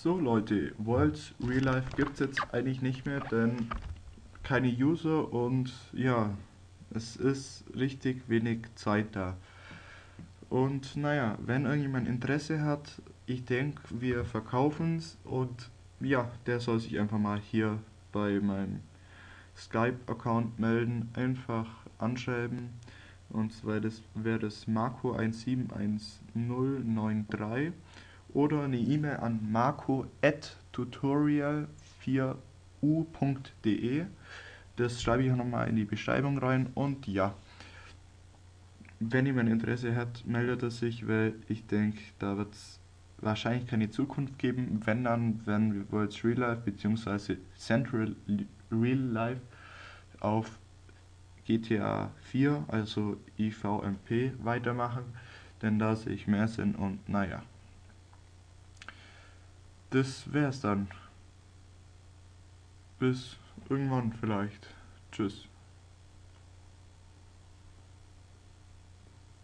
So Leute, Worlds Real Life gibt es jetzt eigentlich nicht mehr, denn keine User und ja, es ist richtig wenig Zeit da. Und naja, wenn irgendjemand Interesse hat, ich denke, wir verkaufen es und ja, der soll sich einfach mal hier bei meinem Skype-Account melden, einfach anschreiben. Und zwar wäre das Marco171093 oder eine E-Mail an marco@tutorial4u.de. Das schreibe ich auch nochmal in die Beschreibung rein. Und ja, wenn jemand Interesse hat, meldet er sich, weil ich denke, da wird es wahrscheinlich keine Zukunft geben. Wenn dann, werden wir Worlds Real Life bzw. Central Real Life auf GTA 4, also IVMP, weitermachen, denn da sehe ich mehr Sinn und naja, das wär's dann. Bis irgendwann vielleicht. Tschüss.